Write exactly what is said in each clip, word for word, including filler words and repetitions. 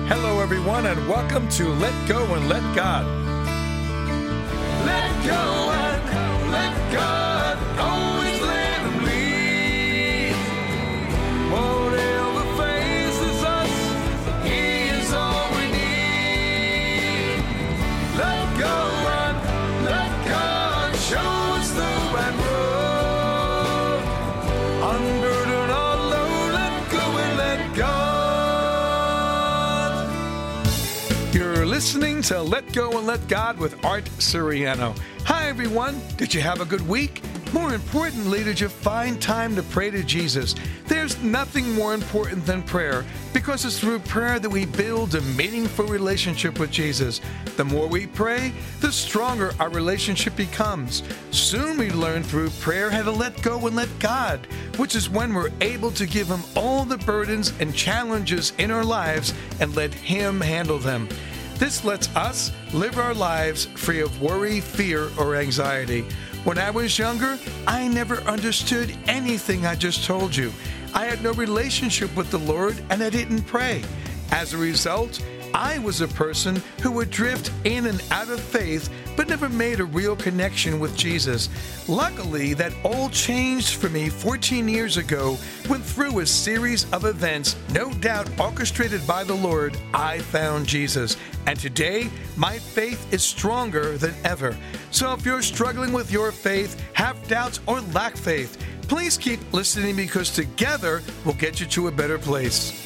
Hello, everyone, and welcome to Let Go and Let God. Let go and let God always let Him lead. Whatever faces us, He is all we need. Let go and let God show us the right road. Unburden our load, let go and let God. You're listening to Let Go and Let God with Art Siriano. Hi, everyone. Did you have a good week? More importantly, did you find time to pray to Jesus? There's nothing more important than prayer, because it's through prayer that we build a meaningful relationship with Jesus. The more we pray, the stronger our relationship becomes. Soon we learn through prayer how to let go and let God, which is when we're able to give Him all the burdens and challenges in our lives and let Him handle them. This lets us live our lives free of worry, fear, or anxiety. When I was younger, I never understood anything I just told you. I had no relationship with the Lord, and I didn't pray. As a result, I was a person who would drift in and out of faith, but never made a real connection with Jesus. Luckily, that all changed for me fourteen years ago when, through a series of events, no doubt orchestrated by the Lord, I found Jesus. And today, my faith is stronger than ever. So if you're struggling with your faith, have doubts, or lack faith, please keep listening, because together we'll get you to a better place.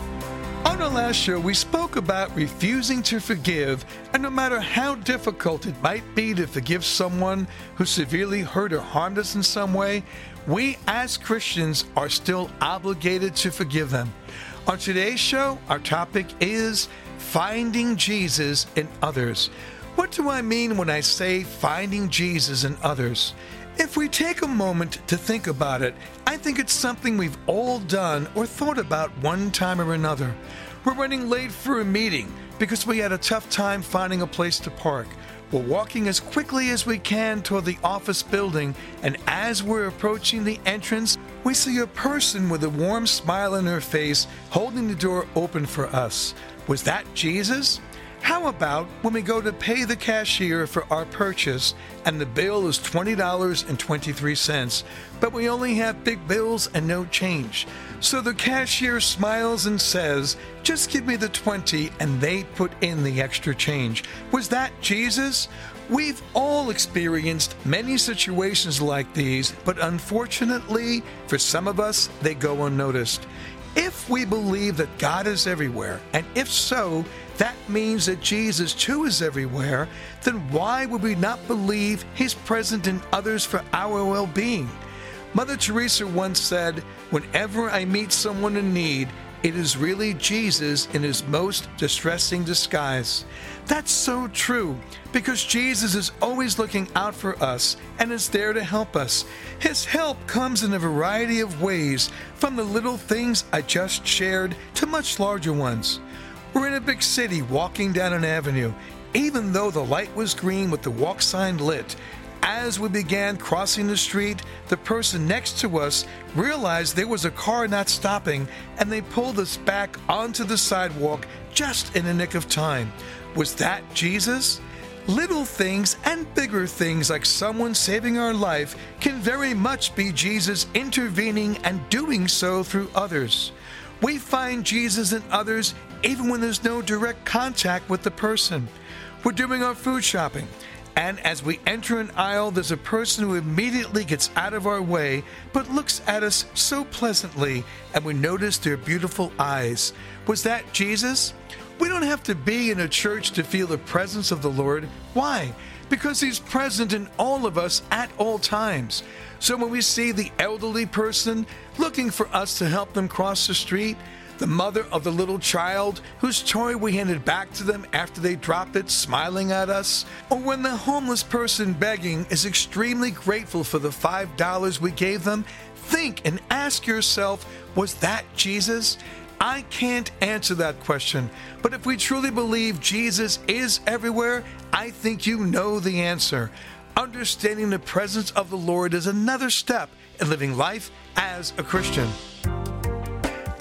On our last show, we spoke about refusing to forgive, and no matter how difficult it might be to forgive someone who severely hurt or harmed us in some way, we as Christians are still obligated to forgive them. On today's show, our topic is finding Jesus in others. What do I mean when I say finding Jesus in others? If we take a moment to think about it, I think it's something we've all done or thought about one time or another. We're running late for a meeting because we had a tough time finding a place to park. We're walking as quickly as we can toward the office building, and as we're approaching the entrance, we see a person with a warm smile on her face holding the door open for us. Was that Jesus? How about when we go to pay the cashier for our purchase and the bill is twenty dollars and twenty-three cents, but we only have big bills and no change? So the cashier smiles and says, "Just give me the twenty," and they put in the extra change. Was that Jesus? We've all experienced many situations like these, but unfortunately, for some of us, they go unnoticed. If we believe that God is everywhere, and if so, that means that Jesus too is everywhere, then why would we not believe He's present in others for our well-being? Mother Teresa once said, "Whenever I meet someone in need, it is really Jesus in His most distressing disguise." That's so true, because Jesus is always looking out for us and is there to help us. His help comes in a variety of ways, from the little things I just shared to much larger ones. We're in a big city walking down an avenue, even though the light was green with the walk sign lit. As we began crossing the street, the person next to us realized there was a car not stopping, and they pulled us back onto the sidewalk just in the nick of time. Was that Jesus? Little things and bigger things, like someone saving our life, can very much be Jesus intervening and doing so through others. We find Jesus in others even when there's no direct contact with the person. We're doing our food shopping, and as we enter an aisle, there's a person who immediately gets out of our way but looks at us so pleasantly, and we notice their beautiful eyes. Was that Jesus? We don't have to be in a church to feel the presence of the Lord. Why? Because He's present in all of us at all times. So when we see the elderly person looking for us to help them cross the street, the mother of the little child whose toy we handed back to them after they dropped it smiling at us, or when the homeless person begging is extremely grateful for the five dollars we gave them, think and ask yourself, was that Jesus? I can't answer that question, but if we truly believe Jesus is everywhere, I think you know the answer. Understanding the presence of the Lord is another step in living life as a Christian.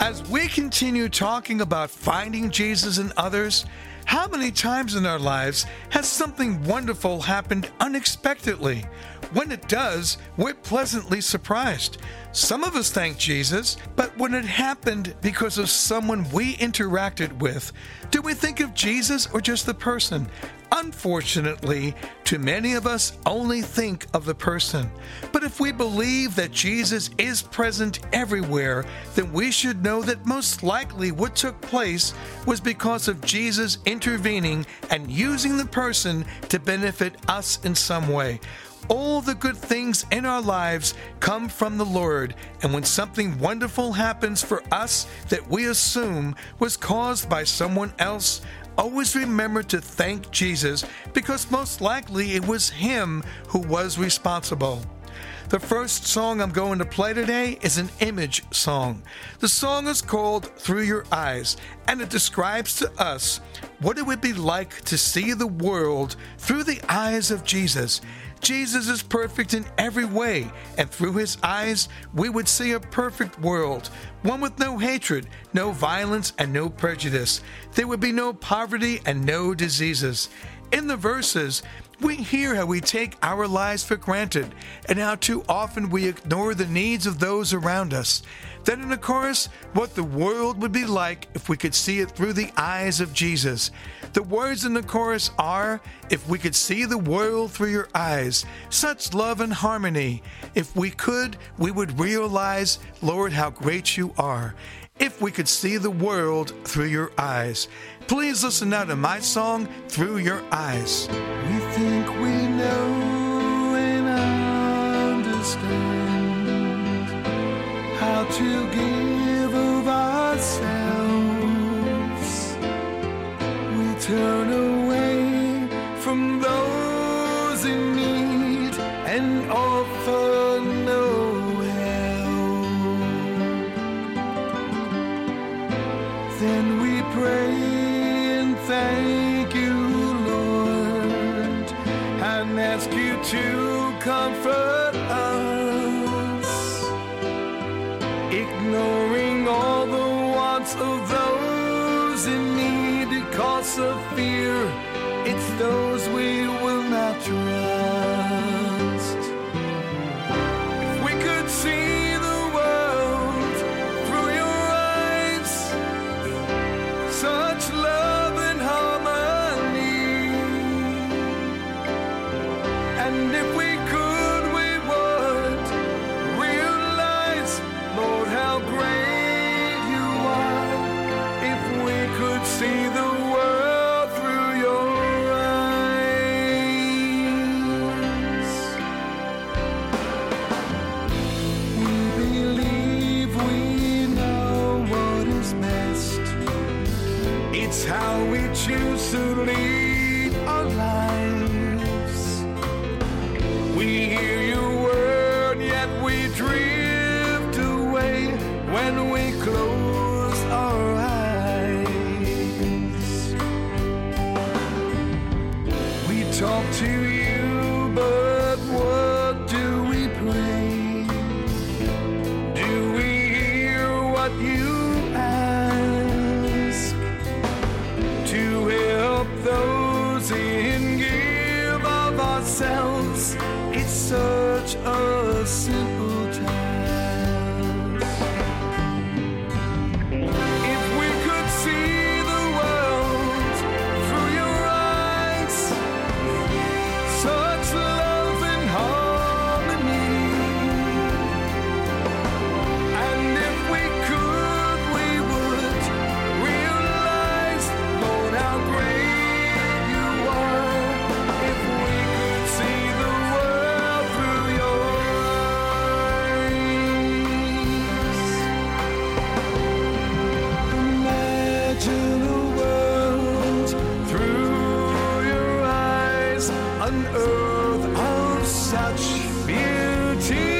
As we continue talking about finding Jesus in others, how many times in our lives has something wonderful happened unexpectedly? When it does, we're pleasantly surprised. Some of us thank Jesus, but when it happened because of someone we interacted with, do we think of Jesus or just the person? Unfortunately, too many of us only think of the person. But if we believe that Jesus is present everywhere, then we should know that most likely what took place was because of Jesus intervening and using the person to benefit us in some way. All the good things in our lives come from the Lord, and when something wonderful happens for us that we assume was caused by someone else, always remember to thank Jesus, because most likely it was Him who was responsible. The first song I'm going to play today is an image song. The song is called Through Your Eyes, and it describes to us what it would be like to see the world through the eyes of Jesus. Jesus is perfect in every way, and through His eyes, we would see a perfect world, one with no hatred, no violence, and no prejudice. There would be no poverty and no diseases. In the verses, we hear how we take our lives for granted and how too often we ignore the needs of those around us. Then in the chorus, what the world would be like if we could see it through the eyes of Jesus. The words in the chorus are, if we could see the world through your eyes, such love and harmony. If we could, we would realize, Lord, how great you are. If we could see the world through your eyes. Please listen now to my song, Through Your Eyes. We think we know and understand how to give of ourselves. We turn away from those in need and offer no help. Then we pray and thank you, Lord, and ask you to comfort us, ignoring all the wants of those in need because of fear. It's those we will not trust. If we could see the world through your eyes, such love and harmony, and if we could, we would realize, Lord, how great you are. If we could see the world through your eyes, we believe we know what is best. It's how we choose to lead our lives. We hear your word, yet we drift away when we close our eyes. We talk to you, but what do we pray? Do we hear what you ask? To help those in give of ourselves, it's such a simple task. If we could see the world through your eyes, such love and harmony, and if we could, we would realize, Lord, how great you are. If we could see the world through your eyes. Imagine a world through your eyes, an earth of such beauty,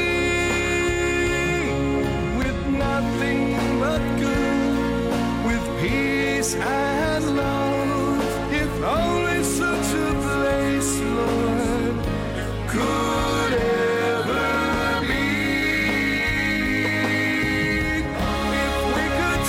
with nothing but good, with peace and love. If only such a place, Lord, could ever be. If we could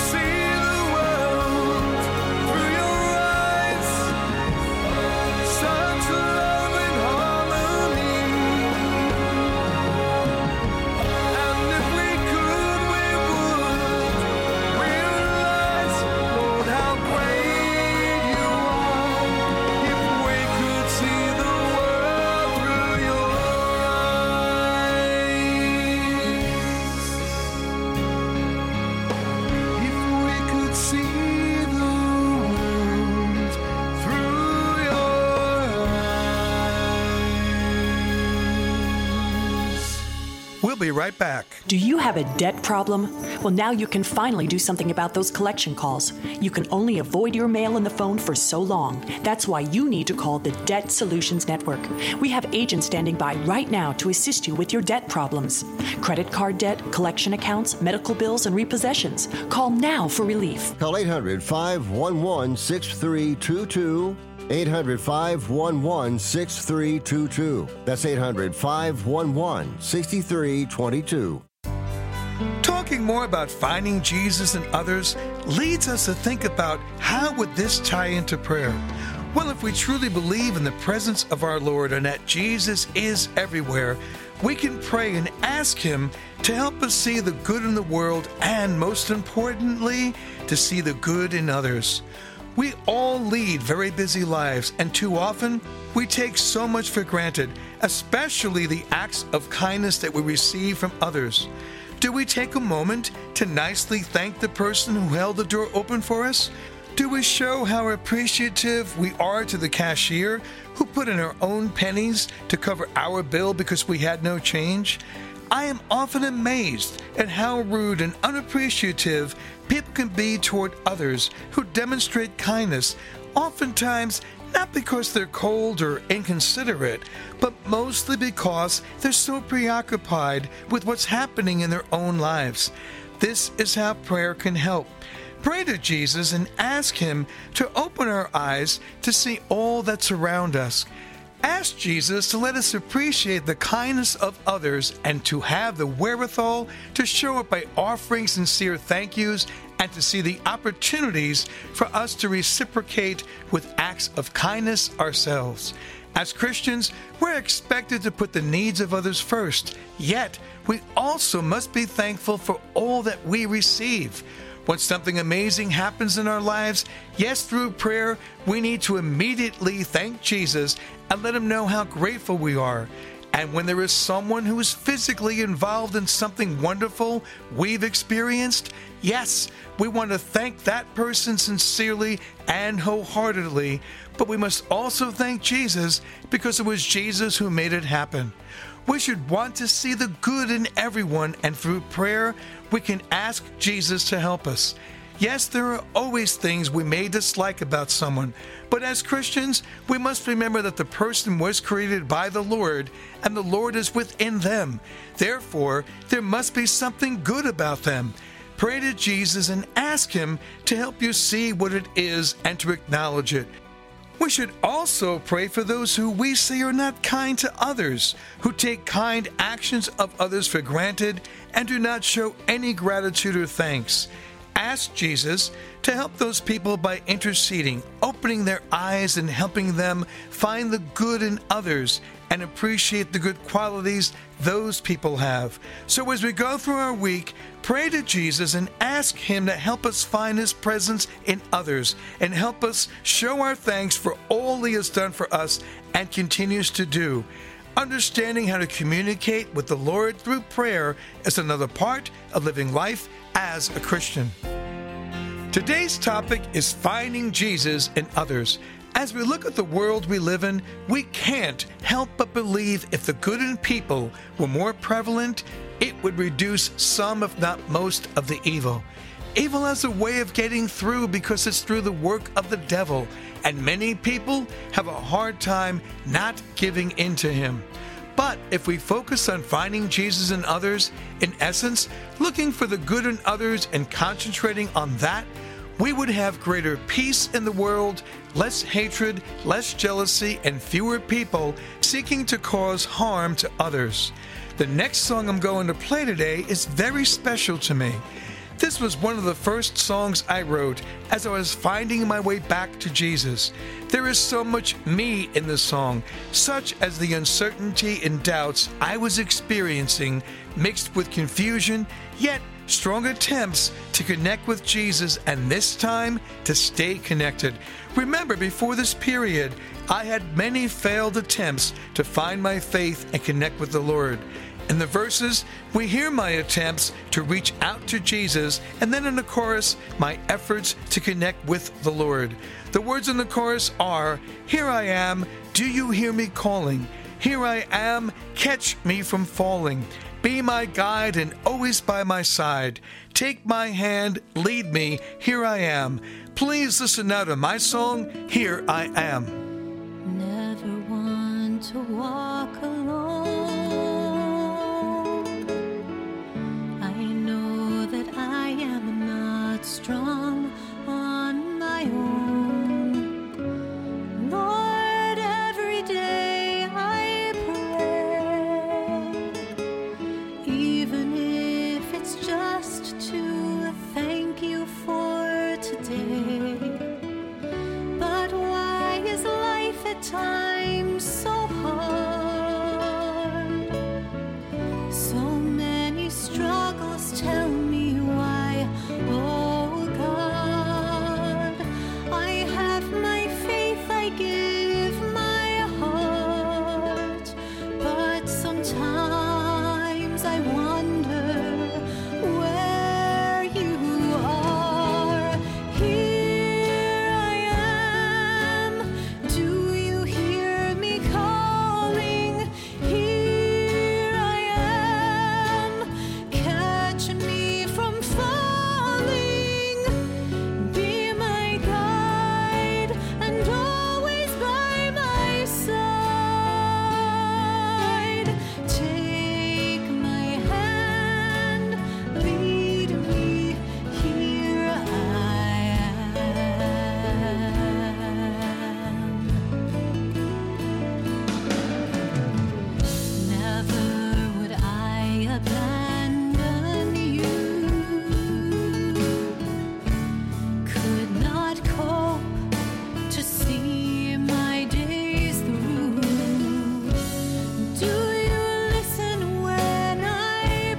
We'll be right back. Do you have a debt problem? Well, now you can finally do something about those collection calls. You can only avoid your mail and the phone for so long. That's why you need to call the Debt Solutions Network. We have agents standing by right now to assist you with your debt problems. Credit card debt, collection accounts, medical bills, and repossessions. Call now for relief. Call eight hundred, five one one, six three two two. eight hundred, five one one, six three two two. That's eight hundred, five one one, six three two two. Talking more about finding Jesus in others leads us to think about how would this tie into prayer? Well, if we truly believe in the presence of our Lord and that Jesus is everywhere, we can pray and ask Him to help us see the good in the world and, most importantly, to see the good in others. We all lead very busy lives, and too often we take so much for granted, especially the acts of kindness that we receive from others. Do we take a moment to nicely thank the person who held the door open for us? Do we show how appreciative we are to the cashier who put in her own pennies to cover our bill because we had no change? I am often amazed at how rude and unappreciative people can be toward others who demonstrate kindness, oftentimes not because they're cold or inconsiderate, but mostly because they're so preoccupied with what's happening in their own lives. This is how prayer can help. Pray to Jesus and ask Him to open our eyes to see all that's around us. Ask Jesus to let us appreciate the kindness of others and to have the wherewithal to show it by offering sincere thank yous and to see the opportunities for us to reciprocate with acts of kindness ourselves. As Christians, we're expected to put the needs of others first, yet we also must be thankful for all that we receive. When something amazing happens in our lives, yes, through prayer, we need to immediately thank Jesus and let Him know how grateful we are. And when there is someone who is physically involved in something wonderful we've experienced, yes, we want to thank that person sincerely and wholeheartedly, but we must also thank Jesus because it was Jesus who made it happen. We should want to see the good in everyone, and through prayer, we can ask Jesus to help us. Yes, there are always things we may dislike about someone, but as Christians, we must remember that the person was created by the Lord, and the Lord is within them. Therefore, there must be something good about them. Pray to Jesus and ask Him to help you see what it is and to acknowledge it. We should also pray for those who we see are not kind to others, who take kind actions of others for granted and do not show any gratitude or thanks. Ask Jesus to help those people by interceding, opening their eyes and helping them find the good in others and appreciate the good qualities those people have. So as we go through our week, pray to Jesus and ask Him to help us find His presence in others and help us show our thanks for all He has done for us and continues to do. Understanding how to communicate with the Lord through prayer is another part of living life as a Christian. Today's topic is finding Jesus in others. As we look at the world we live in, we can't help but believe if the good in people were more prevalent, it would reduce some, if not most, of the evil. Evil has a way of getting through because it's through the work of the devil, and many people have a hard time not giving in to him. But if we focus on finding Jesus in others, in essence, looking for the good in others and concentrating on that, we would have greater peace in the world, less hatred, less jealousy, and fewer people seeking to cause harm to others. The next song I'm going to play today is very special to me. This was one of the first songs I wrote as I was finding my way back to Jesus. There is so much me in the song, such as the uncertainty and doubts I was experiencing, mixed with confusion, yet strong attempts to connect with Jesus, and this time to stay connected. Remember, before this period, I had many failed attempts to find my faith and connect with the Lord. In the verses, we hear my attempts to reach out to Jesus, and then in the chorus, my efforts to connect with the Lord. The words in the chorus are, "Here I am, do you hear me calling? Here I am, catch me from falling." Be my guide and always by my side. Take my hand, lead me, here I am. Please listen now to my song, Here I Am. Never want to walk alone. I know that I am not strong on my own. Lord, every day I pray, even if it's just to thank you for today. But why is life at times so hard? So many struggles tell me why. Oh God, I have my faith, I give my heart, but sometimes I wonder where you are. Here I am. Do you hear me calling? Here I am. Catch me from falling. Be my guide and always by my side. Take my hand, lead me. Here I am. Never would I abandon you. Could not cope to see my days through. Do you listen when I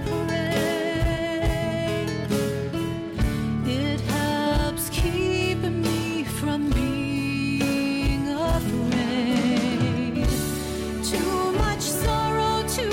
pray? It helps keep me from being afraid. Too much sorrow to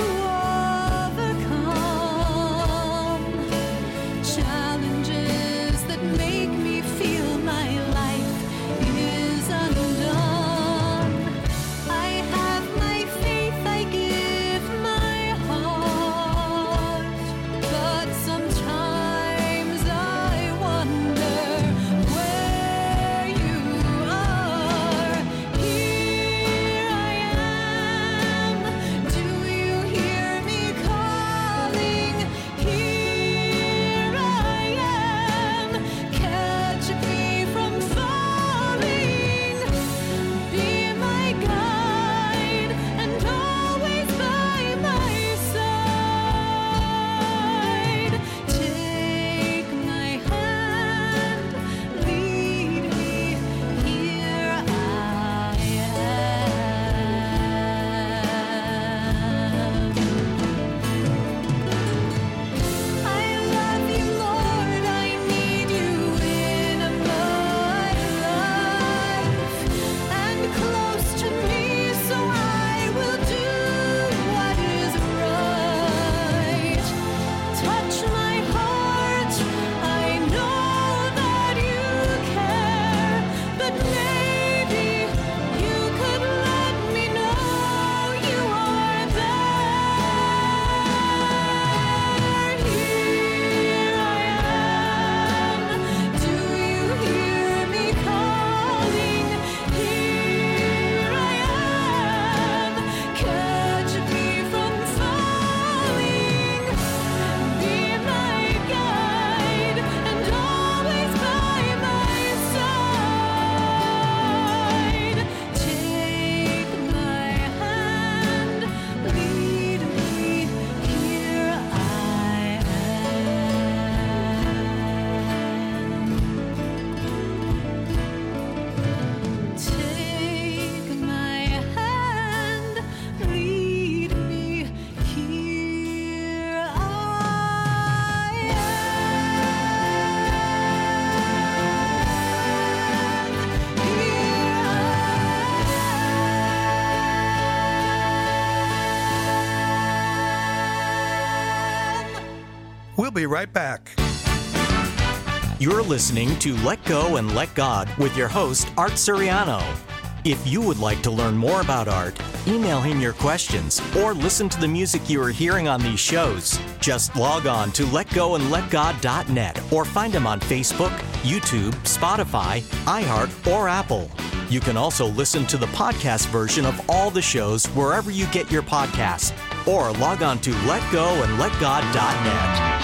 overcome. Challenges that make me feel my life is undone. I have my faith, I give my heart, but sometimes I wonder where you are. Here I am. Do you hear me calling? Here I am. Catch me from falling. Be my guide and always by my side. Take my hand, lead me. Here I am. I love you, Lord. I need you in my life and close to me, so I will do what is right. Touch my heart. I know that you care, but maybe you could let me know you are there. Here I am. Do you hear me calling? Here I am. Catch me from falling. Be my guide and always by my side. Take my hand, lead me. Here I am. Take my hand, lead me. Here I am. We'll be right back. You're listening to Let Go and Let God with your host, Art Suriano. If you would like to learn more about Art, email him your questions, or listen to the music you are hearing on these shows, just log on to let go and let god dot net or find him on Facebook, YouTube, Spotify, iHeart, or Apple. You can also listen to the podcast version of all the shows wherever you get your podcasts, or log on to let go and let god dot net.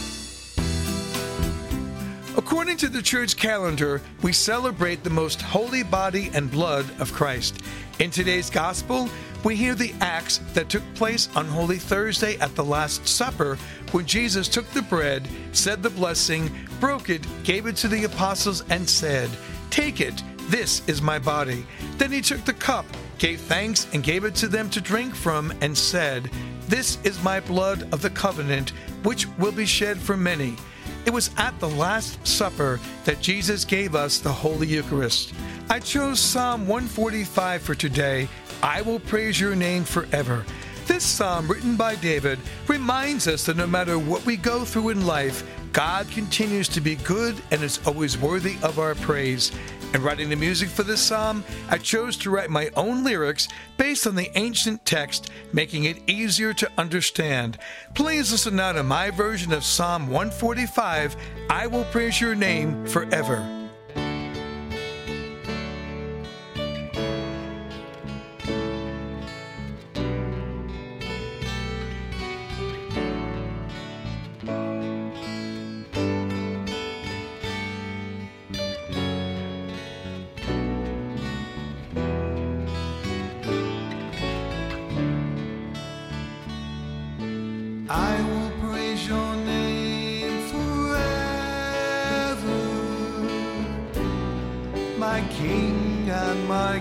According to the church calendar, we celebrate the most holy body and blood of Christ. In today's gospel, we hear the acts that took place on Holy Thursday at the Last Supper, when Jesus took the bread, said the blessing, broke it, gave it to the apostles, and said, "Take it, this is my body." Then he took the cup, gave thanks, and gave it to them to drink from, and said, "This is my blood of the covenant, which will be shed for many." It was at the Last Supper that Jesus gave us the Holy Eucharist. I chose Psalm one forty-five for today, "I will praise your name forever." This psalm, written by David, reminds us that no matter what we go through in life, God continues to be good and is always worthy of our praise. In writing the music for this psalm, I chose to write my own lyrics based on the ancient text, making it easier to understand. Please listen now to my version of Psalm one forty-five, "I will praise your name forever." I will praise your name forever, my King and my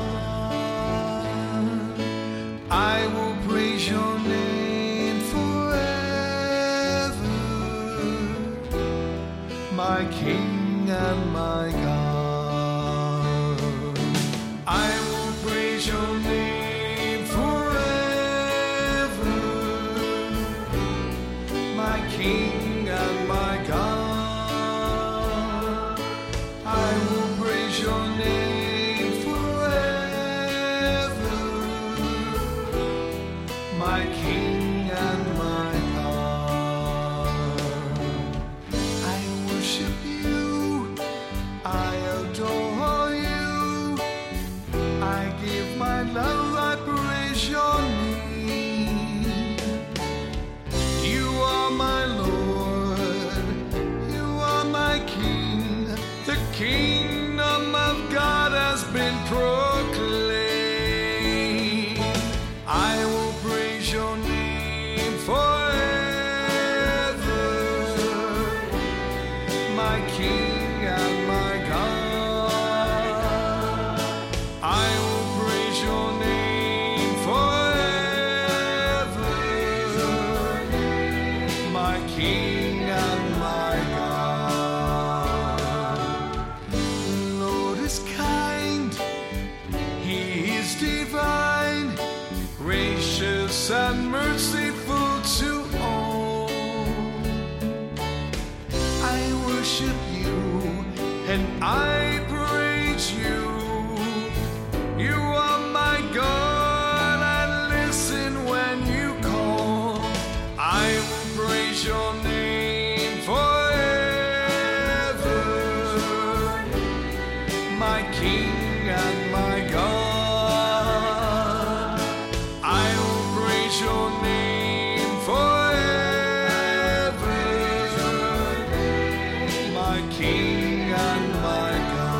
God. I will praise your name forever, my King and my God. I will praise your name forever, my King and my God. I will praise your name forever, my King and my God. I worship you, I adore you, I give my love, I praise your name. You are my Lord, you are my King, the kingdom of God has been proclaimed. I will praise your name forever, my King and my God. I will praise your name forever, my King and my God. The Lord is kind, He is divine, gracious and merciful to all. I worship you and I praise you. You are my God, I listen when you call. I will praise your name forever, my King and my God. I will praise your name forever, my King and my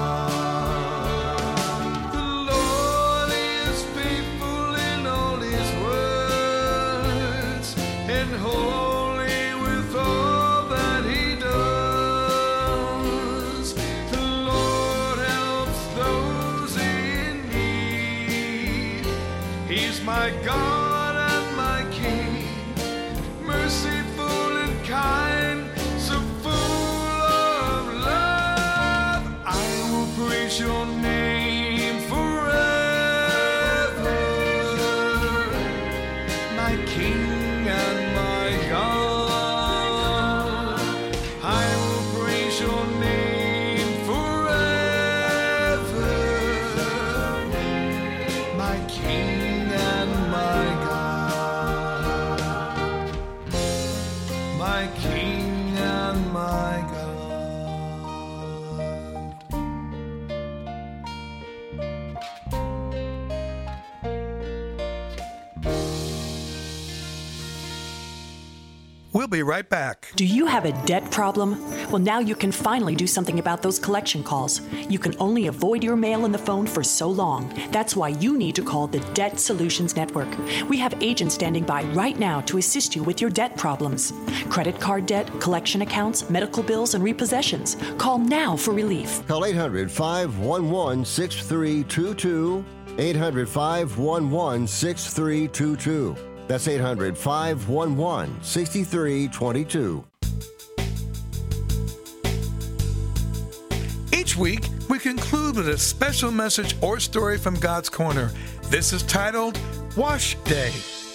God. The Lord is faithful in all his words, and holy with all that he does. The Lord helps those in need. He's my God and my King, merciful and kind, so full of love. I will praise your name forever, my King and my God. I will praise your name forever, We'll be right back. Do you have a debt problem? Well, now you can finally do something about those collection calls. You can only avoid your mail and the phone for so long. That's why you need to call the Debt Solutions Network. We have agents standing by right now to assist you with your debt problems. Credit card debt, collection accounts, medical bills, and repossessions. Call now for relief. Call eight hundred, five one one, six three two two. eight hundred, five one one, six three two two. That's eight hundred, five one one, six three two two. Each week, we conclude with a special message or story from God's Corner. This is titled Wash Day.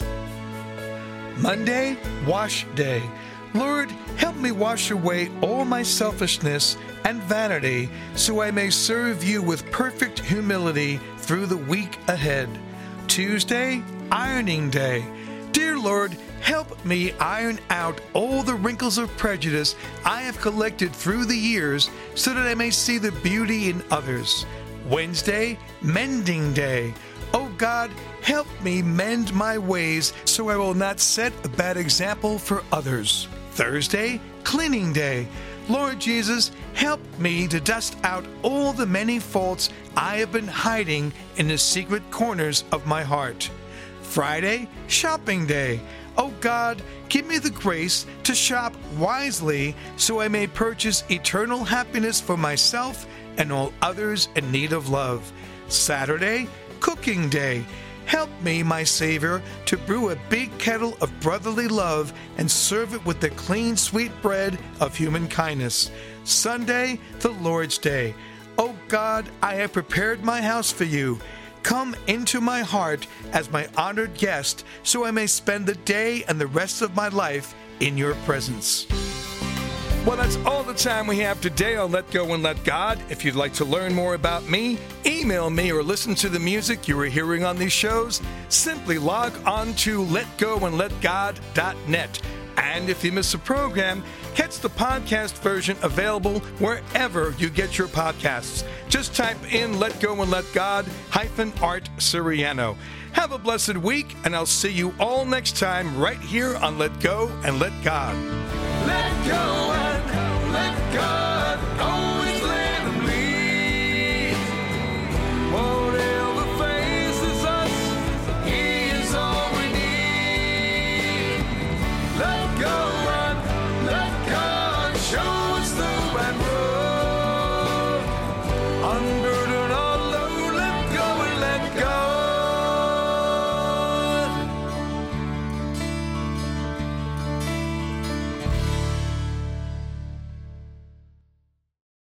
Monday, Wash Day. Lord, help me wash away all my selfishness and vanity so I may serve you with perfect humility through the week ahead. Tuesday, Ironing Day. Dear Lord, help me iron out all the wrinkles of prejudice I have collected through the years so that I may see the beauty in others. Wednesday, Mending Day. Oh God, help me mend my ways so I will not set a bad example for others. Thursday, Cleaning Day. Lord Jesus, help me to dust out all the many faults I have been hiding in the secret corners of my heart. Friday, Shopping Day. Oh God, give me the grace to shop wisely so I may purchase eternal happiness for myself and all others in need of love. Saturday, Cooking Day. Help me, my Savior, to brew a big kettle of brotherly love and serve it with the clean, sweet bread of human kindness. Sunday, the Lord's Day. Oh God, I have prepared my house for you. Come into my heart as my honored guest so I may spend the day and the rest of my life in your presence. Well, that's all the time we have today on Let Go and Let God. If you'd like to learn more about me, email me, or listen to the music you are hearing on these shows, simply log on to let go and let god dot net. And if you miss a program, catch the podcast version available wherever you get your podcasts. Just type in Let Go and Let God hyphen Art Siriano. Have a blessed week, and I'll see you all next time right here on Let Go and Let God. Let go and let go.